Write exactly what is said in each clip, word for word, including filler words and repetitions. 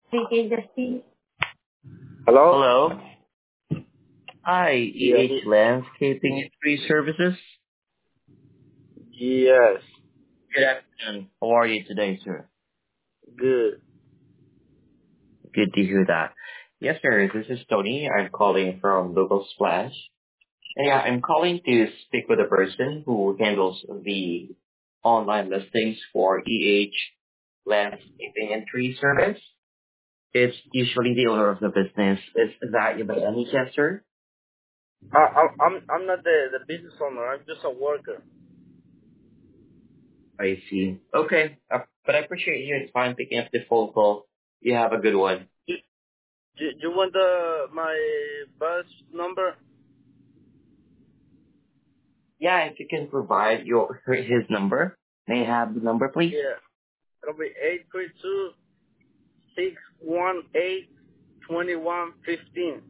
Speaking, Justine. Hello? Hello. Hi, Yes. E H Landscaping and Tree Services. Yes. Good afternoon. How are you today, sir? Good. Good to hear that. Yes, sir. This is Tony. I'm calling from Local Splash. And yeah, I'm calling to speak with a person who handles the online listings for E H Landscaping and Tree Service. It's usually the owner of the business. Is that you by any chance, sir? I, I, I'm I'm not the, the business owner. I'm just a worker. I see. Okay. Uh, but I appreciate you. It's fine picking up the phone call. You have a good one. You, you, you want the my bus number? Yeah, if you can provide your his number. May I have the number, please? Yeah. It'll be eight three two six one eight twenty one fifteen.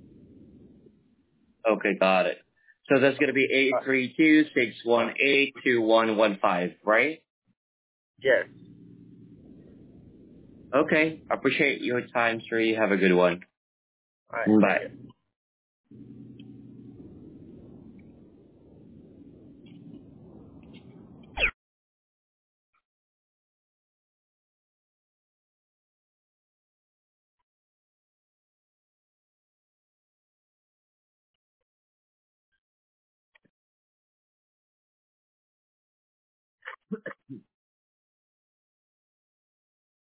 Okay, got it. So that's gonna be eight Uh, three two six one eight two one one five, right? yes. Okay. Appreciate your time, sir. You have a good one. All right. Thank Bye. you.